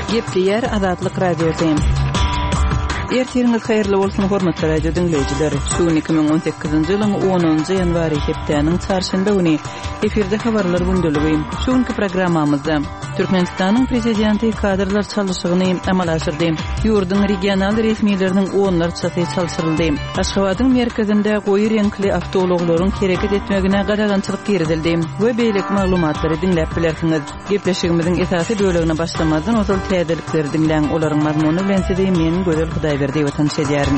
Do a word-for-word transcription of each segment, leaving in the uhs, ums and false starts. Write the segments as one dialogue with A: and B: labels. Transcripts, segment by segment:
A: Gepleyer Azatlyk Radiosyň. Ertiriniz haýyrly bolsun hormatly radio dinleýijiler. Şu iki ming on sekizinji ýylyň onunjy ýanwary hepdeniň çarşamba güni efirde habarlar gündəligi. Şuňky programmamyzda Türkmenistanyň prezidenti kadrlar çalyşygyny amal aşyrdy. Ýurdun regional resmiýetleriniň onlar çaty çalşyryldy. Aşgabatyň merkezinde goýy reňkli awtologlaryň hereket etmegine garagançylyk girdildi. We beýlek maglumatlary dinläp bilersiňiz. Gepleşigimiziň esasy bölegine başlamazdan ozal täzelikleri dinläň. Olaryň mazmuny bilen size men Gözel Hudaýberdi we tanşedýärim.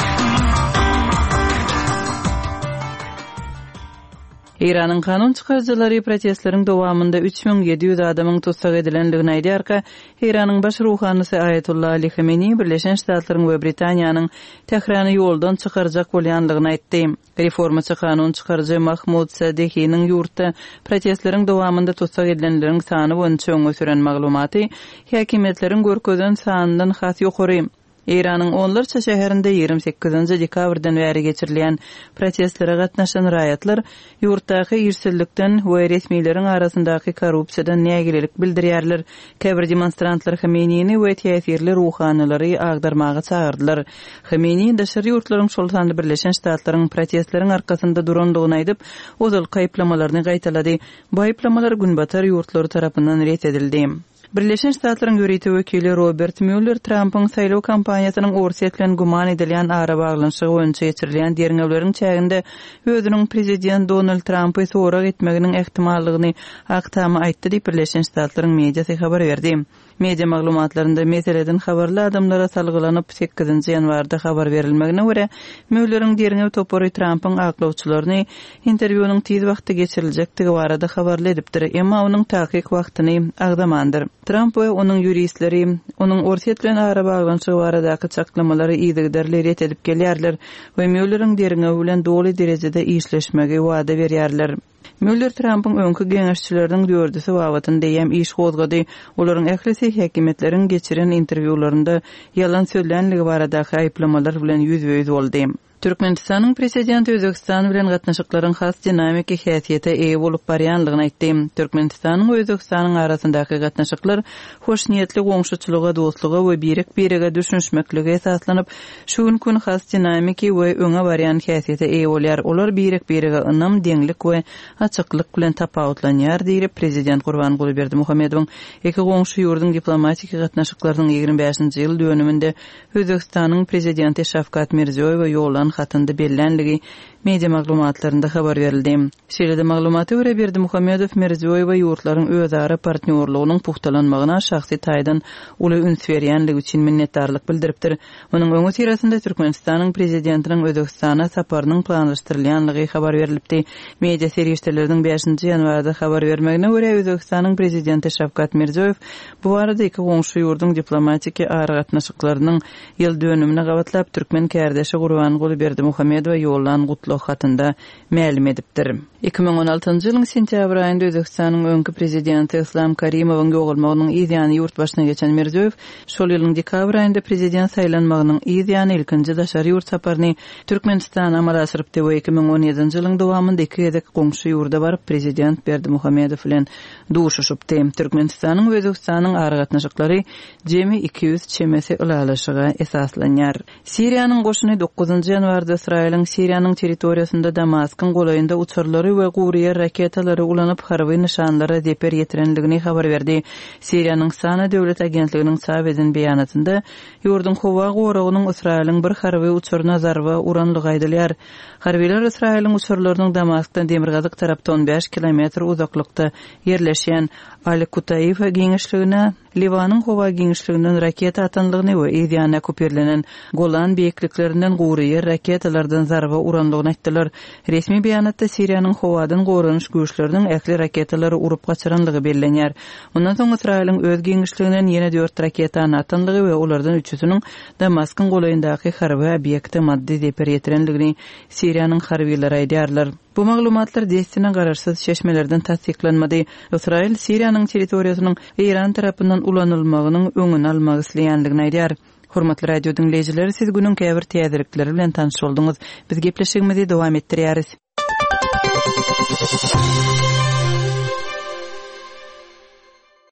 A: İran'ın kanun çıkarıcıları protestlerin dowamında üç bin yedi yüz adamın tutsak edilenligini aýdýarka, İran'ın baş ruhanysy Ayatollah Ali Khamenei Birleşen Ştatlaryň we Britaniýanyň Tehrany ýoldan çykarjak bolýanlygyny aýtdy. Reformaçy kanun çıkarıcı Mahmud Sadehi'nin ýurtda protestleriň dowamında tutsak edilenleriň sany boýunça öňe süren maglumaty häkimetleriň görkezden sanyndan has ýokary. İran'ın onlarca şäherinde ýygrimi sekizinji dekabrdan bäri geçirilýän protestlere gatnaşan raýatlar ýurtdaky irsillikden we resmiýetleriň arasyndaky korrupsiýadan nägilelik bildirýärler. Käbir demonstrantlar Khameneini we täsirli ruhanylary agdarmagy çağırdylar. Khamenei daşary ýurtlaryň şol sanda Birleşen Ştatlaryň protestleriň arkasynda durandygyny aýdyp, ozal gaýplamalaryny gaýtalady. Bu gaýplamalar günbatar ýurtlary tarapyndan ret edildi. Birleşen Ştatlaryň görýeti wekili Robert Mueller Trump'yň saýlaw kampaniýasynyň orsiýetlen guman edilýän ara baglanşygy boýunça geçirilýän derňewleriň çäginde özüniň prezident Donald Trump'y sorak etmeginiň ähtimallygyny aktamy aýtdy diýip Birleşen Ştatlaryň mediasy habar berdi. Media maglumatlarynda meseleden habarly adamlara salgylanyp sekizinji ýanwarda habar berilmegine görä Müller'in derňew topory Trump'yň aklawçylaryny interwýunyň tiz wagtda geçiriljekdigi barada habarly edipdir. Emma onuň takyk wagtyny agdamandyr. Trump we onuň ýuristleri onuň orsiýet bilen ara baglanşygy baradaky çaklamalary ýygyderler ret edip gelýärler we Müller'in derňew bilen dogly derejede işleşmegi wada berýärler. Müller Trump'yň öňkü geňeşçileriniň dördüsi wagtynda ýem iş gozgady. Olaryň ählisi häkimetleriň geçiren interwýularynda ýalan söýlenligi baradaky aýplamalar bilen ýüzbe ýüz boldy. Türkmenistanyň prezidenti Özbegistan bilen gatnaşyklaryň has dinamiki häsiýete eýe bolup barýanlygyny aýtdy. Türkmenistanyň we Özbegistanyň arasyndaky gatnaşyklar hoşniýetli goňşuçylyga, dostluga we birek-birege düşünşmekligi esaslanyp, şu gün has dinamiki we öňe barýan häsiýete eýe bolýar. Olar birek-birege ynam, deňlik we açyklyk bilen tapawutlanýar diýip prezident Gurbanguly Berdimuhammedowyň iki goňşy ýurdun diplomatik gatnaşyklarynyň ýygrimi beşinji ýyl dönüminde Özbegistanyň prezidenti Şavkat Mirziýoýew ýolan hatynda bellenligi media maglumatlarynda habar berildi. Şeýle maglumaty görä Berdimuhammedow Mirziýoýew we ýurtlaryň özara partnerliginyň puhtalanmagyna şahsy taýdan uly üns berýänligi üçin minnetdarlyk bildiripdir. Onuň öňe tirasynda Türkmenistanyň prezidentiniň Özbegistana saparynyň planlaşdyrylýanlygy habar berilipdi. Media serýişleriniň beşinji ýanwarda habar bermegine görä Özbegistanyň prezidenti Şavkat Mirziýoýew bu arada iki goňşy ýurdun diplomatik ara gatnaşyklarynyň ýyl dönümine gabatlap türkmen kärdeşi Gurbanguly Berdimuhammedow ýollan gutly hatynda ma'lum edipdir. iki ming on altynjy ýylyň sentyabr aýynda Özbegistanyň öňkü prezidenti Islom Karimowyň ýogulmagynyň ýyzyny ýurt başyna geçen Mirziýoýew şol ýylyň dekabr aýynda prezident saýlanmagynyň ýyzyny ilkinji daşary ýurt saparyny Türkmenistana amal aşyrypdy we iki ming on ýedinji ýylyň dowamında iki ýedek goňşy ýurda baryp prezident Berdimuhammedow bilen duşuşypdy. Türkmenistanyň we Özbegistanyň ara gatnaşyklary jemi iki yüz çemesi ulalaşyga esaslanýar. Siriýanyň goşuny dokuzunjy ýanwarda Israýlyň Siriýanyň territoriýasynda Damaskyň golaýynda uçurlary we gurýar raketalary ulanyp harby nişanlara zeper ýetirenligini habar berdi. Siriýanyň Sana döwlet agentliginiň sabedin beýanatynda ýurdun howa goragynyň Israýlyň bir harby uçuruna zarba uranlygy aýdylýar. Harbiler Israýlyň uçurlarynyň Damaskdan demirgazyk tarapda on beş kilometr uzaklykda yerleşýän Al-Kutayf geňişligine Liwanyň howa geňişliginden raketa atanlygyny we ýa-da köperlenen Golan beýikliklerinden gurýar raketalardan zarba uranlygyny aýtdylar. Resmi beýanatda Siriýanyň howadan goranyş güýçleriniň ähli raketalary urup gaçyranlygy bellenýär. Ondan soň Israýlyň öz geňişliginden ýene dört raketa atanlygy we olardan üçüsiniň Damaskyň golaýyndaky harby obýekte maddi zeper ýetirenligini Siriýanyň harbiýleri aýdýarlar. Bu maglumatlar destine gararsız şeşmelerden tasdiklanmady. Israil Siriýanyň territoriýasynyň Iran tarapyndan ulanylmagynyň öňüni almak isleýänligini aýdýar. Hormatly radio dinleyijileri, siz günün käbir täzelikleri bilen tanış oldunuz. Biz gepleşigimizi dowam etdirýäris.